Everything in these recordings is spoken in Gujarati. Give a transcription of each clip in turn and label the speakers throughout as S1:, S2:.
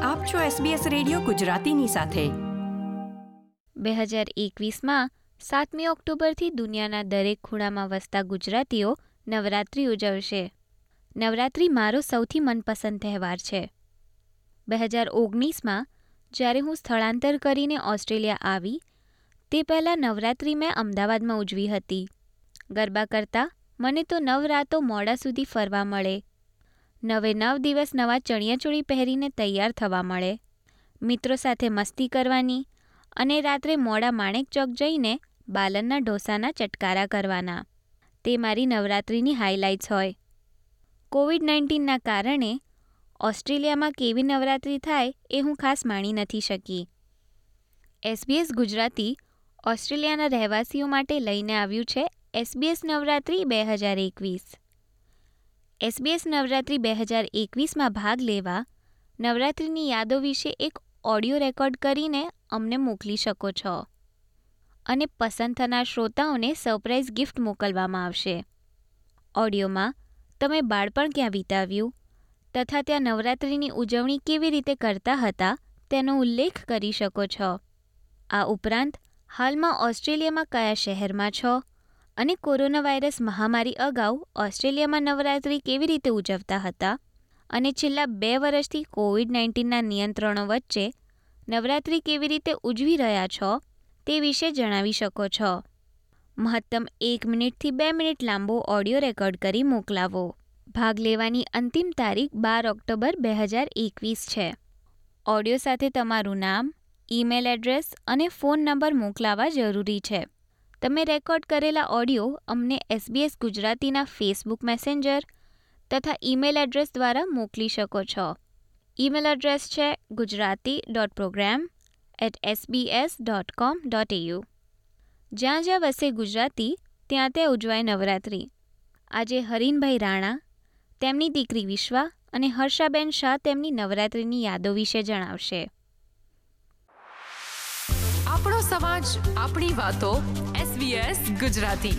S1: આપ છો SBS રેડિયો ગુજરાતીની સાથે.
S2: 2021માં 7મી ઓક્ટોબરથી દુનિયાના દરેક ખૂણામાં વસતા ગુજરાતીઓ નવરાત્રિ ઉજવશે. નવરાત્રિ મારો સૌથી મનપસંદ તહેવાર છે. 2019માં જ્યારે હું સ્થળાંતર કરીને ઓસ્ટ્રેલિયા આવી તે પહેલાં નવરાત્રિ મેં અમદાવાદમાં ઉજવી હતી. ગરબા કરતાં મને તો નવરાતો મોડા સુધી ફરવા મળે, 9 દિવસ નવા ચણિયાચોળી પહેરીને તૈયાર થવા મળે, મિત્રો સાથે મસ્તી કરવાની અને રાત્રે મોડા માણેક ચોક જઈને બાલનના ઢોસાના ચટકારા કરવાના. તે મારી નવરાત્રિની હાઇલાઇટ્સ હોય. કોવિડ-19ના કારણે ઓસ્ટ્રેલિયામાં કેવી નવરાત્રિ થાય એ હું ખાસ માણી નથી શકી. SBS ગુજરાતી ઓસ્ટ્રેલિયાના રહેવાસીઓ માટે લઈને આવ્યું છે SBS નવરાત્રિ 2021. SBS નવરાત્રિ 2021માં ભાગ લેવા નવરાત્રિની યાદો વિશે એક ઓડિયો રેકોર્ડ કરીને અમને મોકલી શકો છો અને પસંદ થનાર શ્રોતાઓને સરપ્રાઇઝ ગિફ્ટ મોકલવામાં આવશે. ઓડિયોમાં તમે બાળપણ ક્યાં વિતાવ્યું તથા ત્યાં નવરાત્રિની ઉજવણી કેવી રીતે કરતા હતા તેનો ઉલ્લેખ કરી શકો છો. આ ઉપરાંત હાલમાં ઓસ્ટ્રેલિયામાં કયા શહેરમાં છો અને કોરોના વાયરસ મહામારી અગાઉ ઓસ્ટ્રેલિયામાં નવરાત્રિ કેવી રીતે ઉજવતા હતા અને છેલ્લા 2 વર્ષથી કોવિડ-19ના નિયંત્રણો વચ્ચે નવરાત્રિ કેવી રીતે ઉજવી રહ્યા છો તે વિશે જણાવી શકો છો. મહત્તમ 1 મિનિટથી 2 મિનિટ લાંબો ઓડિયો રેકોર્ડ કરી મોકલાવો. ભાગ લેવાની અંતિમ તારીખ 12 ઓક્ટોબર 2021 છે. ઓડિયો સાથે તમારું નામ, ઈમેલ એડ્રેસ અને ફોન નંબર મોકલાવા જરૂરી છે. તમે રેકોર્ડ કરેલા ઓડિયો અમને SBS ગુજરાતીના ફેસબુક મેસેન્જર તથા ઈમેલ એડ્રેસ દ્વારા મોકલી શકો છો. ઈમેલ એડ્રેસ છે gujarati.program@sbs.com.au. જ્યાં જ્યાં વસે ગુજરાતી ત્યાં ત્યાં ઉજવાય નવરાત્રિ. આજે હરીનભાઈ રાણા, તેમની દીકરી વિશ્વા અને હર્ષાબેન શાહ તેમની નવરાત્રિની યાદો વિશે જણાવશે.
S1: આપણો સમાજ, આપણી વાતો. SBS ગુજરાતી.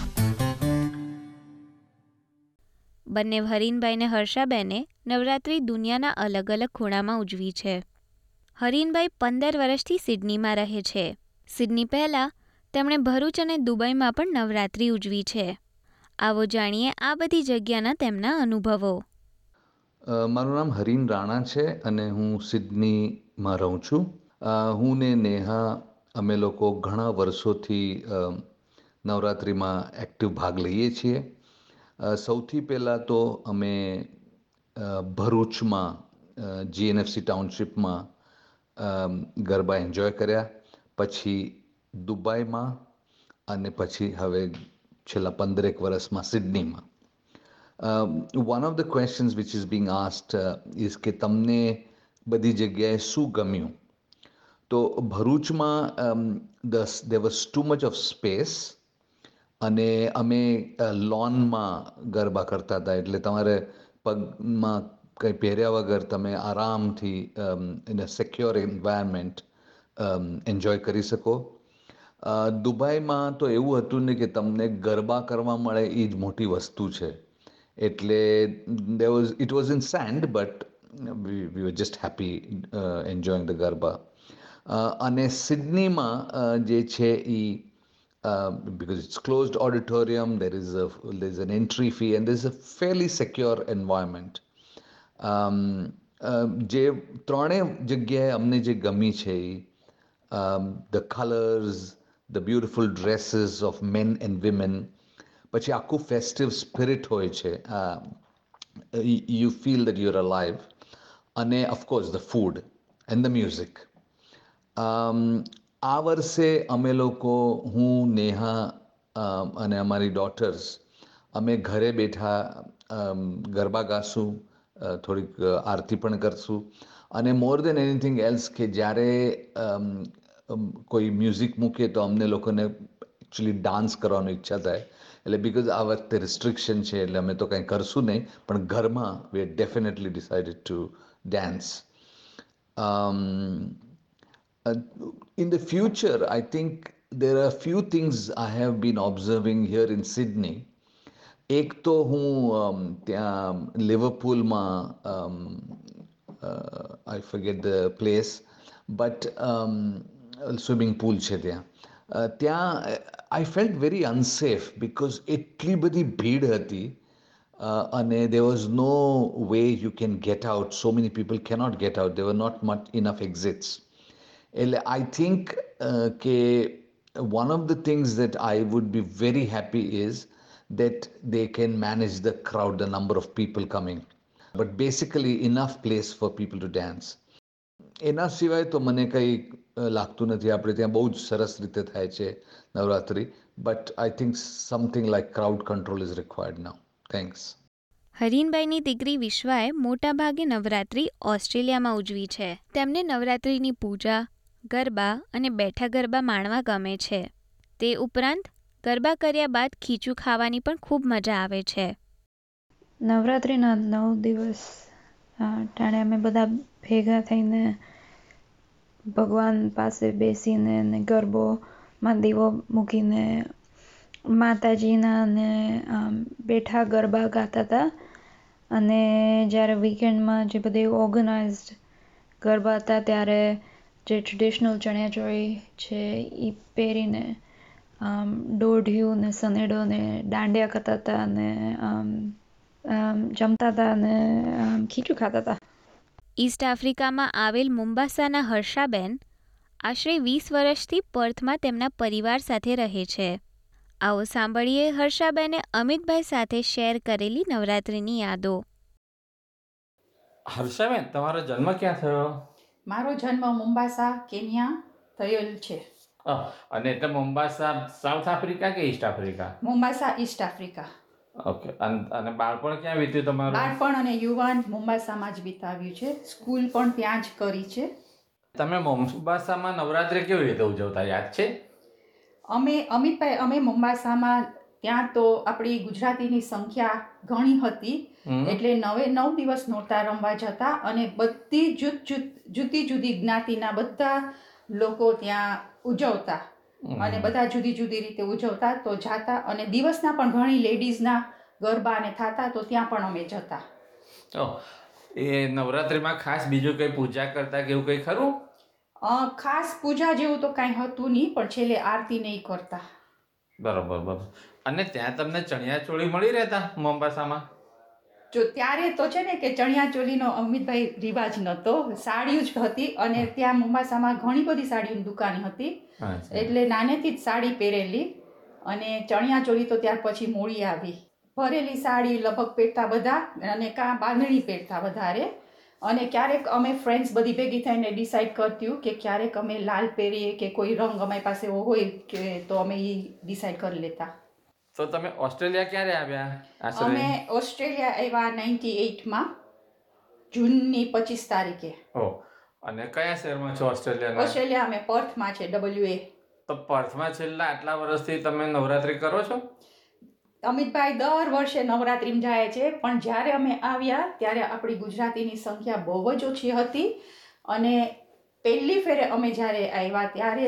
S2: બંને હરીનભાઈ અને હર્ષાબેને નવરાત્રિ દુનિયાના અલગ અલગ ખૂણામાં ઉજવી છે. હરીનભાઈ 15 વર્ષથી સિડનીમાં રહે છે. સિડની પહેલાં તેમણે ભરૂચ અને દુબઈમાં પણ નવરાત્રિ ઉજવી છે. આવો જાણીએ આ બધી જગ્યાના તેમના અનુભવો.
S3: મારું નામ હરીન રાણા છે અને હું સિડનીમાં રહું છું. હું ને નેહા અમે લોકો ઘણા વર્ષોથી નવરાત્રિમાં એક્ટિવ ભાગ લઈએ છીએ. સૌથી પહેલાં તો અમે ભરૂચમાં GNFC ટાઉનશીપમાં ગરબા એન્જોય કર્યા, પછી દુબઈમાં અને પછી હવે છેલ્લા 15 વર્ષમાં સિડનીમાં. One of the questions which is being asked is કે તમને બધી જગ્યાએ શું ગમ્યું? તો ભરૂચમાં there was too much of space અને અમે લોનમાં ગરબા કરતા હતા, એટલે તમારે પગમાં કંઈ પહેર્યા વગર તમે આરામથી in a secure environment enjoy કરી શકો. દુબઈમાં તો એવું હતું ને કે તમને ગરબા કરવા મળે એ જ મોટી વસ્તુ છે. એટલે it was in sand, but we were just happy enjoying the garba. અને સિડનીમાં જે છે એ because it's closed auditorium, there's an entry fee and there's a fairly secure environment. જે ત્રણેય જગ્યાએ અમને જે ગમી છે એ the colors, the beautiful dresses of men and women, પછી આખું ફેસ્ટિવ સ્પિરિટ હોય છે, you feel that you're alive, અને of course the food and the music. આ વર્ષે અમે લોકો, હું, નેહા અને અમારી ડોટર્સ, અમે ઘરે બેઠા ગરબા ગાશું, થોડીક આરતી પણ કરશું અને મોર દેન એનીથિંગ એલ્સ કે જ્યારે કોઈ મ્યુઝિક મૂકે તો અમને લોકોને એકચ્યુઅલી ડાન્સ કરવાની ઈચ્છા થાય. એટલે બિકોઝ આ વખતે રિસ્ટ્રિક્શન છે એટલે અમે તો કંઈ કરશું નહીં, પણ ઘરમાં we had definitely decided to dance. In the future, I think there are a few things I have been observing here in Sydney. એક તો હું ત્યાં લિવરપૂલમાં I forget the place, but swimming pool છે ત્યાં. ત્યાં I felt very unsafe because એટલી બધી ભીડ હતી અને there was no way you can get out. So many people cannot get out. There were not much enough exits. એટલે I think કે one of the things that I would be very happy is that they can manage the crowd, the number of people coming. But basically enough place for people to dance. એના સિવાય તો મને કંઈ લાગતું નથી. આપણે ત્યાં બહુ જ સરસ રીતે થાય છે Navratri, but I think something like crowd control is required now. Thanks.
S2: હરીનભાઈની દીકરી વિશ્વાએ મોટાભાગે નવરાત્રિ ઓસ્ટ્રેલિયામાં ઉજવી છે. તેમને નવરાત્રિની પૂજા, ગરબા અને બેઠા ગરબા માણવા ગમે છે. તે ઉપરાંત ગરબા કર્યા બાદ ખીચું ખાવાની પણ ખૂબ મજા આવે છે.
S4: નવરાત્રિના 9 દિવસ ટાણે અમે બધા ભેગા થઈને ભગવાન પાસે બેસીને ને ગરબોમાં દીવો મૂકીને માતાજીના ને બેઠા ગરબા ગાતા હતા. અને જ્યારે વીકેન્ડમાં જે બધે ઓર્ગેનાઇઝડ ગરબા હતા ત્યારે જે ટ્રેડિશનલ ચણિયાચોળી છે એ પહેરીને દોઢિયું ને સનેડો ને દાંડિયા કરતા હતા અને જમતા હતા અને ખીચું ખાતા હતા.
S2: ઈસ્ટ આફ્રિકામાં આવેલ મુંબાસાના હર્ષાબેન આશરે 20 વર્ષથી પર્થમાં તેમના પરિવાર સાથે રહે છે. આવો સાંભળીએ હર્ષાબેને અમિતભાઈ સાથે શેર કરેલી નવરાત્રિની યાદો.
S5: હર્ષાબેન, તમારો જન્મ ક્યાં થયો?
S6: મારો જન્મ મુંબાસા, કેન્યા થયેલ છે.
S5: અને એટલે મુંબાસા સાઉથ આફ્રિકા કે East Africa?
S6: Mombasa, East Africa.
S5: Okay. અને બાળપણ ક્યાં વીત્યું તમારું?
S6: બાળપણ અને યુવાન મુંબાસામાં જ વિતાવ્યું છે. સ્કૂલ પણ ત્યાં જ કરી છે.
S5: તમે મુંબાસામાં નવરાત્રિ કેવી રીતે ઉજવતા, યાદ છે?
S6: અમિતભાઈ, અમે મુંબાસામાં ત્યાં તો આપણી ગુજરાતીની સંખ્યા ઘણી હતી, એટલે 9 દિવસ નોરતા રમવા જતા અને બધી જુદી જુદી જ્ઞાતિના બધા લોકો ત્યાં ઉજવતા અને બધા જુદી જુદી રીતે ઉજવતા તો જાતા. અને દિવસના પણ ઘણી લેડીઝના ગરબા ને થતા તો ત્યાં પણ અમે જતા.
S5: એ નવરાત્રિમાં ખાસ બીજું કંઈ પૂજા કરતા કે એવું કંઈ ખરું?
S6: ખાસ પૂજા જેવું તો કાંઈ હતું નહીં, પણ છેલ્લે આરતી નહીં કરતા.
S5: બરોબર. અને ત્યાં તમને ચણિયાચોળી મળી રહેતા મુંબાસામાં?
S6: જો ત્યારે તો છે ને કે ચણિયાચોળીનો અમિતભાઈ રિવાજ નહોતો, સાડીઓ જ હતી. અને ત્યાં મુંબાસામાં ઘણી બધી સાડીઓની દુકાન હતી, એટલે નાનેથી જ સાડી પહેરેલી. અને ચણિયાચોળી તો ત્યાર પછી મોડી આવી. ભરેલી સાડી લગભગ પહેરતા બધા, અને કાં બાંધણી પહેરતા વધારે. અને ક્યારેક અમે ફ્રેન્ડ્સ બધી ભેગી થઈને ડિસાઈડ કરતી કે ક્યારેક અમે લાલ પહેરીએ કે કોઈ રંગ અમારી પાસે હોય કે તો અમે એ ડિસાઈડ કરી લેતા.
S5: તો તમે ઓસ્ટ્રેલિયા ક્યારે આવ્યા?
S6: અમે ઓસ્ટ્રેલિયા આવ્યા 98માં જૂનની 25 તારીખે.
S5: અને કયા શહેરમાં છો ઓસ્ટ્રેલિયાના?
S6: ઓસ્ટ્રેલિયા અમે પર્થમાં છે, WA.
S5: તો પર્થમાં છેલ્લા આટલા વર્ષથી તમે નવરાત્રિ કરો છો?
S6: અમિતભાઈ દર વર્ષે નવરાત્રિમાં જાય છે, પણ જ્યારે અમે આવ્યા ત્યારે આપણી ગુજરાતીની સંખ્યા બહુ જ ઓછી હતી. અને પહેલી ફેરે અમે જ્યારે આવ્યા ત્યારે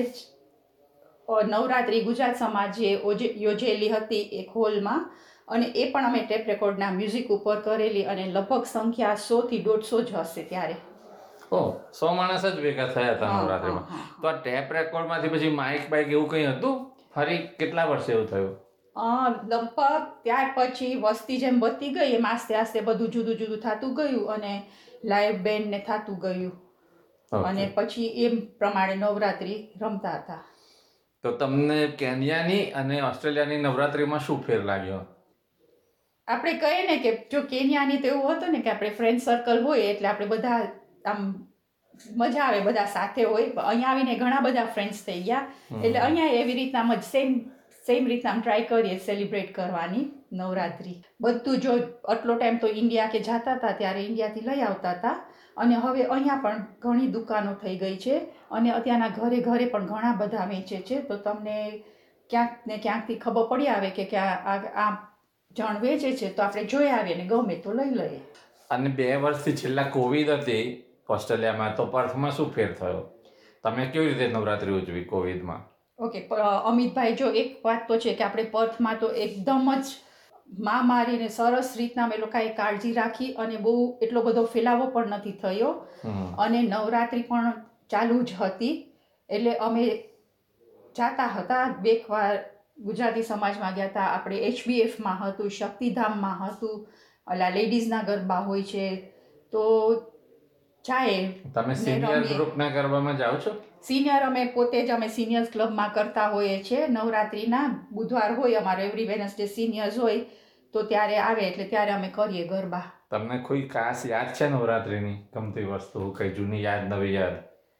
S6: જ નવરાત્રિ ગુજરાત સમાજે યોજેલી હતી એક હોલમાં, અને એ પણ અમે ટેપ રેકોર્ડના મ્યુઝિક ઉપર કરેલી. અને લગભગ સંખ્યા 100 થી 150 જ હશે ત્યારે.
S5: 100 માણસ જ ભેગા થયા હતા નવરાત્રિમાં. તો આ ટેપ રેકોર્ડમાંથી પછી માઇક બાઇક એવું કંઈ હતું? ફરી કેટલા વર્ષે એવું થયું?
S6: લગભગ ત્યાર પછી વસ્તી જેમ વધતી ગઈ એમ આસ્તે આસ્તે બધું જુદું જુદું થતું ગયું અને લાઈવ બેન્ડ ને થતું ગયું. અને પછી એમ પ્રમાણે નવરાત્રિ રમતા હતા.
S5: તો તમને કેન્યાની અને ઓસ્ટ્રેલિયાની નવરાત્રિમાં શું ફેર લાગ્યો?
S6: આપણે કહીએ ને કે જો કેન્યાની તો એવું હતું ને કે આપણે ફ્રેન્ડ સર્કલ હોય એટલે આપણે બધા આમ મજા આવે, બધા સાથે હોય. અહીંયા આવીને ઘણા બધા ફ્રેન્ડ્સ થઈ ગયા, એટલે અહીંયા એવી રીતના સેમ રીતના ટ્રાય કરીએ સેલિબ્રેટ કરવાની નવરાત્રિ. બધું જો આટલો ટાઈમ તો ઇન્ડિયા કે જતા હતા ત્યારે ઇન્ડિયાથી લઈ આવતા હતા, અને હવે અહીંયા પણ ઘણી દુકાનો થઈ ગઈ છે અને અત્યારના ઘરે ઘરે પણ ઘણા બધા વેચે છે. તો તમને ક્યાંક ને ક્યાંકથી ખબર પડી આવે કે આ જણ વેચે છે તો આપણે જોઈ આવીએ ને ગમે તો લઈ લઈએ.
S5: અને 2 વર્ષથી છેલ્લા કોવિડ હતી ઓસ્ટ્રેલિયામાં, તો પર્થમાં શું ફેર થયો? તમે કેવી રીતે નવરાત્રિ ઉજવી કોવિડમાં?
S6: ઓકે અમિતભાઈ, જો એક વાત તો છે કે આપણે પર્થમાં તો એકદમ જ મહામારીને સરસ રીતના અમે લોકોએ કાળજી રાખી અને બહુ એટલો બધો ફેલાવો પણ નથી થયો અને નવરાત્રિ પણ ચાલુ જ હતી. એટલે અમે જાતા હતા 2 વાર ગુજરાતી સમાજમાં ગયા હતા. આપણે HBFમાં હતું, શક્તિધામમાં હતું, ઓલા લેડીઝના ગરબા હોય છે તો જાય.
S5: તમે સિનિયર ગ્રુપના ગરબામાં જાઓ છો?
S6: સિનિયર અમે પોતે જ અમે સિનિયર્સ ક્લબમાં કરતા હોઈએ છીએ. નવરાત્રિના બુધવાર હોય અમારો, એવરી વેનસડે સિનિયર્સ હોય તો ત્યારે આવે એટલે ત્યારે અમે કરીએ ગરબા.
S5: તમને કોઈ ખાસ યાદ છે નવરાત્રિની ગમતી વસ્તુ, કઈ જૂની યાદ, નવી યાદ?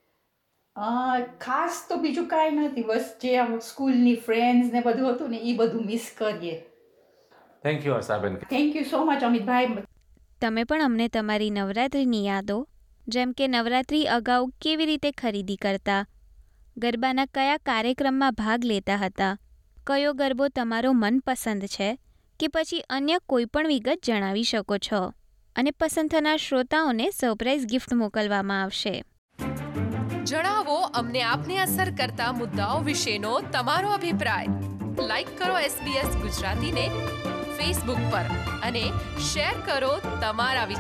S6: ખાસ તો બીજું કાંઈ નથી, બસ જે આમ સ્કૂલની ફ્રેન્ડ્સ ને બધું હતું ને એ બધું મિસ કરીએ.
S5: Thank you Harshaben.
S6: Thank you so much Amitbhai.
S2: તમે પણ અમને તમારી નવરાત્રિની યાદો, જેમ કે નવરાત્રિ અગાઉ કેવી રીતે ખરીદી કરતા, ગરબાના કયા કાર્યક્રમમાં ભાગ લેતા હતા, કયો ગરબો તમારો મનપસંદ છે કે પછી અન્ય કોઈ પણ વિગત જણાવી શકો છો. અને પસંદ થનાર શ્રોતાઓને સરપ્રાઇઝ ગિફ્ટ મોકલવામાં આવશે.
S1: જણાવો અમને આપને અસર કરતા મુદ્દાઓ વિશેનો તમારો અભિપ્રાય. લાઈક કરો SBS ગુજરાતીને ફેસબુક પર અને શેર કરો તમારા